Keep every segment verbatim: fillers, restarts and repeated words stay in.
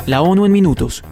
La ONU en minutos.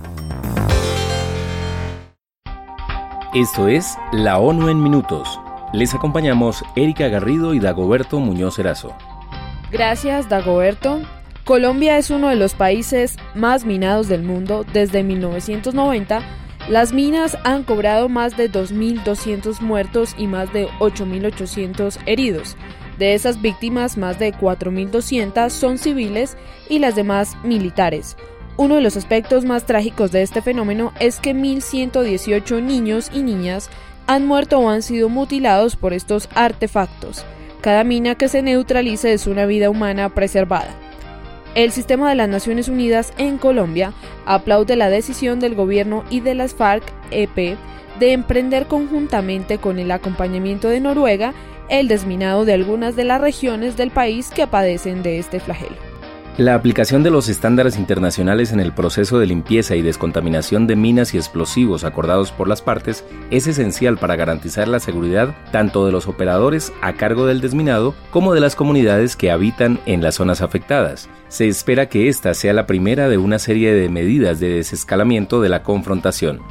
Esto es La ONU en minutos. Les acompañamos Erika Garrido y Dagoberto Muñoz Erazo. Gracias, Dagoberto. Colombia es uno de los países más minados del mundo. Desde mil novecientos noventa, las minas han cobrado más de dos mil doscientos muertos y más de ocho mil ochocientos heridos. De esas víctimas, más de cuatro mil doscientas son civiles y las demás militares. Uno de los aspectos más trágicos de este fenómeno es que mil ciento dieciocho niños y niñas han muerto o han sido mutilados por estos artefactos. Cada mina que se neutralice es una vida humana preservada. El Sistema de las Naciones Unidas en Colombia aplaude la decisión del gobierno y de las FARC-E P de emprender conjuntamente con el acompañamiento de Noruega el desminado de algunas de las regiones del país que padecen de este flagelo. La aplicación de los estándares internacionales en el proceso de limpieza y descontaminación de minas y explosivos acordados por las partes es esencial para garantizar la seguridad tanto de los operadores a cargo del desminado como de las comunidades que habitan en las zonas afectadas. Se espera que esta sea la primera de una serie de medidas de desescalamiento de la confrontación.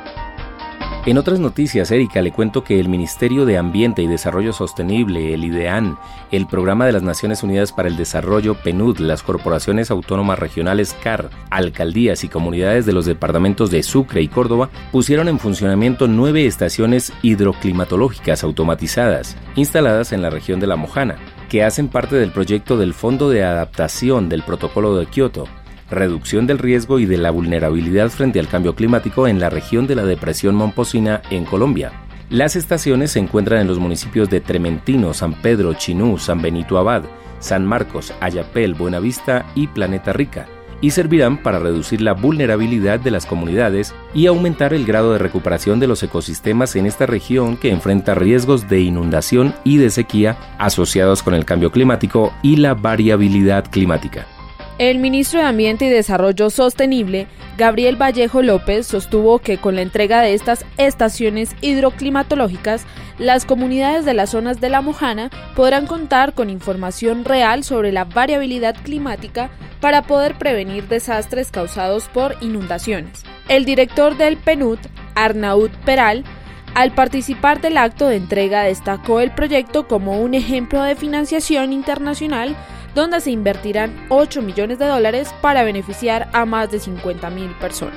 En otras noticias, Erika, le cuento que el Ministerio de Ambiente y Desarrollo Sostenible, el IDEAN, el Programa de las Naciones Unidas para el Desarrollo, PNUD, las corporaciones autónomas regionales C A R, alcaldías y comunidades de los departamentos de Sucre y Córdoba pusieron en funcionamiento nueve estaciones hidroclimatológicas automatizadas, instaladas en la región de La Mojana, que hacen parte del proyecto del Fondo de Adaptación del Protocolo de Kioto, reducción del riesgo y de la vulnerabilidad frente al cambio climático en la región de la Depresión Momposina en Colombia. Las estaciones se encuentran en los municipios de Trementino, San Pedro, Chinú, San Benito Abad, San Marcos, Ayapel, Buenavista y Planeta Rica, y servirán para reducir la vulnerabilidad de las comunidades y aumentar el grado de recuperación de los ecosistemas en esta región que enfrenta riesgos de inundación y de sequía asociados con el cambio climático y la variabilidad climática. El ministro de Ambiente y Desarrollo Sostenible, Gabriel Vallejo López, sostuvo que con la entrega de estas estaciones hidroclimatológicas, las comunidades de las zonas de La Mojana podrán contar con información real sobre la variabilidad climática para poder prevenir desastres causados por inundaciones. El director del PNUD, Arnaud Peral, al participar del acto de entrega, destacó el proyecto como un ejemplo de financiación internacional donde se invertirán ocho millones de dólares para beneficiar a más de cincuenta mil personas.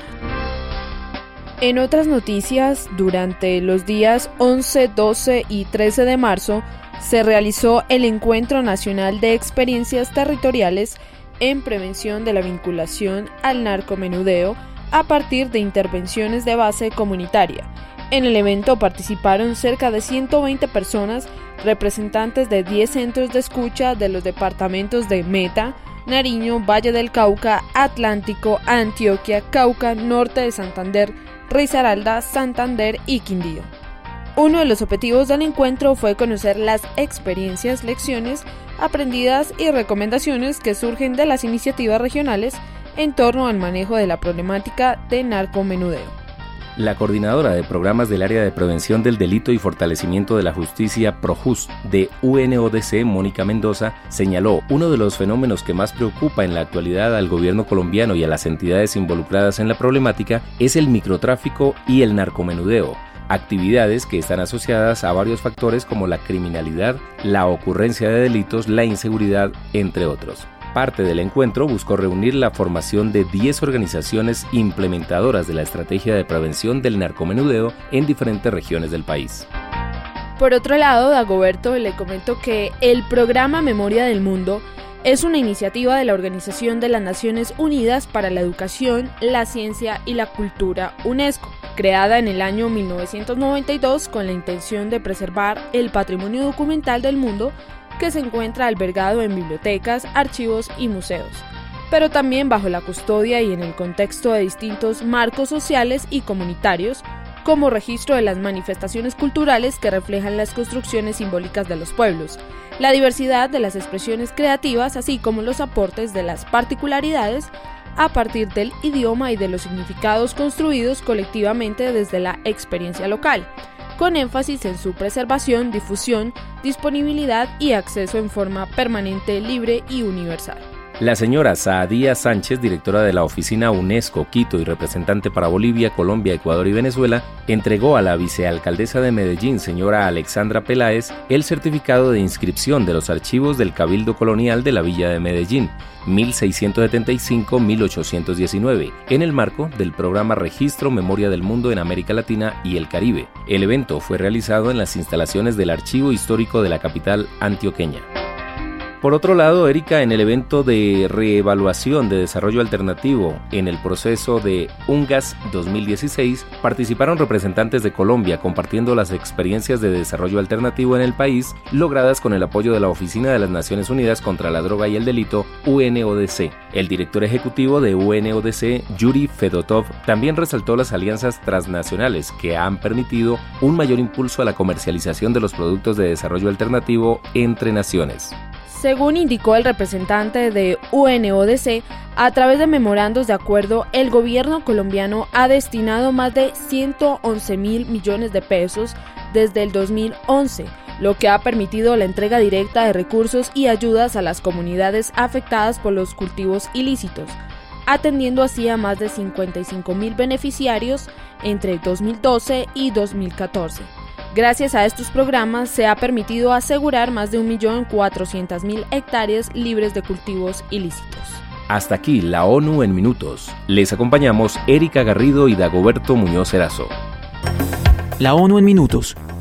En otras noticias, durante los días once, doce y trece de marzo, se realizó el Encuentro Nacional de Experiencias Territoriales en Prevención de la Vinculación al Narcomenudeo a partir de intervenciones de base comunitaria. En el evento participaron cerca de ciento veinte personas, representantes de diez centros de escucha de los departamentos de Meta, Nariño, Valle del Cauca, Atlántico, Antioquia, Cauca, Norte de Santander, Risaralda, Santander y Quindío. Uno de los objetivos del encuentro fue conocer las experiencias, lecciones aprendidas y recomendaciones que surgen de las iniciativas regionales en torno al manejo de la problemática de narcomenudeo. La coordinadora de programas del área de prevención del delito y fortalecimiento de la justicia PROJUST de U N O D C, Mónica Mendoza, señaló: uno de los fenómenos que más preocupa en la actualidad al gobierno colombiano y a las entidades involucradas en la problemática es el microtráfico y el narcomenudeo, actividades que están asociadas a varios factores como la criminalidad, la ocurrencia de delitos, la inseguridad, entre otros. Parte del encuentro buscó reunir la formación de diez organizaciones implementadoras de la estrategia de prevención del narcomenudeo en diferentes regiones del país. Por otro lado, Dagoberto, le comento que el programa Memoria del Mundo es una iniciativa de la Organización de las Naciones Unidas para la Educación, la Ciencia y la Cultura, UNESCO, creada en el año mil novecientos noventa y dos con la intención de preservar el patrimonio documental del mundo que se encuentra albergado en bibliotecas, archivos y museos, pero también bajo la custodia y en el contexto de distintos marcos sociales y comunitarios, como registro de las manifestaciones culturales que reflejan las construcciones simbólicas de los pueblos, la diversidad de las expresiones creativas, así como los aportes de las particularidades a partir del idioma y de los significados construidos colectivamente desde la experiencia local, con énfasis en su preservación, difusión, disponibilidad y acceso en forma permanente, libre y universal. La señora Saadía Sánchez, directora de la oficina UNESCO Quito y representante para Bolivia, Colombia, Ecuador y Venezuela, entregó a la vicealcaldesa de Medellín, señora Alexandra Peláez, el certificado de inscripción de los archivos del Cabildo Colonial de la Villa de Medellín, mil seiscientos setenta y cinco a mil ochocientos diecinueve, en el marco del programa Registro Memoria del Mundo en América Latina y el Caribe. El evento fue realizado en las instalaciones del Archivo Histórico de la capital antioqueña. Por otro lado, Erika, en el evento de reevaluación de desarrollo alternativo en el proceso de UNGAS dos mil dieciséis, participaron representantes de Colombia compartiendo las experiencias de desarrollo alternativo en el país logradas con el apoyo de la Oficina de las Naciones Unidas contra la Droga y el Delito, U N O D C. El director ejecutivo de U N O D C, Yuri Fedotov, también resaltó las alianzas transnacionales que han permitido un mayor impulso a la comercialización de los productos de desarrollo alternativo entre naciones. Según indicó el representante de U N O D C, a través de memorandos de acuerdo, el gobierno colombiano ha destinado más de ciento once mil millones de pesos desde el dos mil once, lo que ha permitido la entrega directa de recursos y ayudas a las comunidades afectadas por los cultivos ilícitos, atendiendo así a más de cincuenta y cinco mil beneficiarios entre dos mil doce y dos mil catorce. Gracias a estos programas se ha permitido asegurar más de un millón cuatrocientas mil hectáreas libres de cultivos ilícitos. Hasta aquí la ONU en minutos. Les acompañamos Erika Garrido y Dagoberto Muñoz Erazo. La ONU en minutos,